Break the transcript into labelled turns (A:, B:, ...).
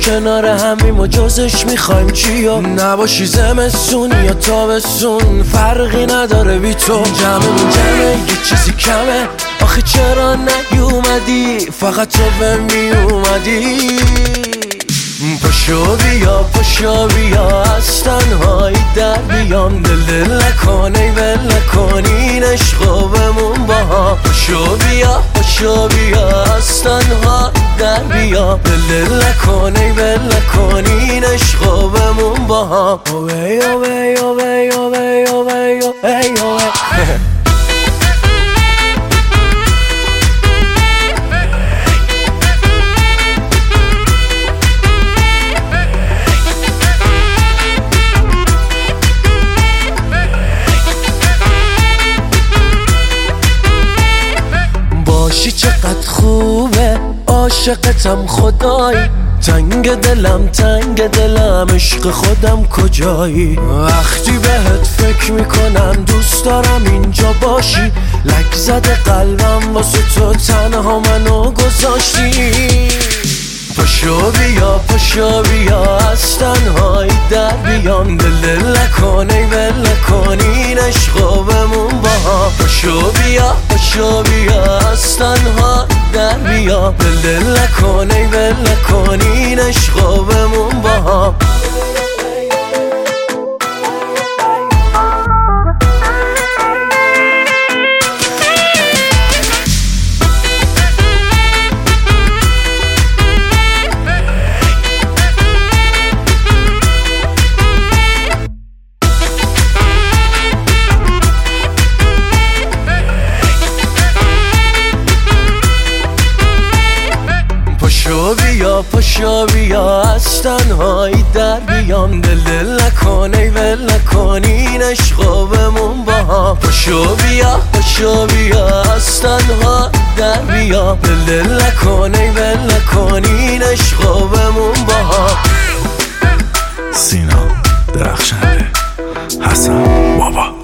A: کنار همیم و جزش میخوایم چی و نباشی زمستون یا تابستون فرقی نداره بی تو جمعمون جمعه یه چیزی کمه آخه چرا نیومدی فقط تو به میومدی پاشو بیا از تنهایی در بیام دل نکنی ول نکنی عشقو بمون با هم پاشو بیا از تنهایی در بیام دل نکنی ول نکنی عشقو بمون با هم باشی چقدر خوبه عاشقتم خدایی تنگ دلم عشق خودم کجایی وقتی بهت فکر میکنم دوست دارم اینجا باشی لک زده قلبم واسه تو تنها منو گذاشتی پاشو بیا از تنهایی در بیام دل نکنی ول نکنی عشقو بمون با هم پاشو بیا از تنهایی در بیام دل نکنی ول نکنی عشقو بمون با هم پاشو بیا از تنهایی در بیام دل نکنی ول نکنی عشقو بمون با هم پاشو بیا از تنهایی در بیام دل نکنی ول نکنی عشقو بمون با هم
B: سینا درخشنده حسن بابا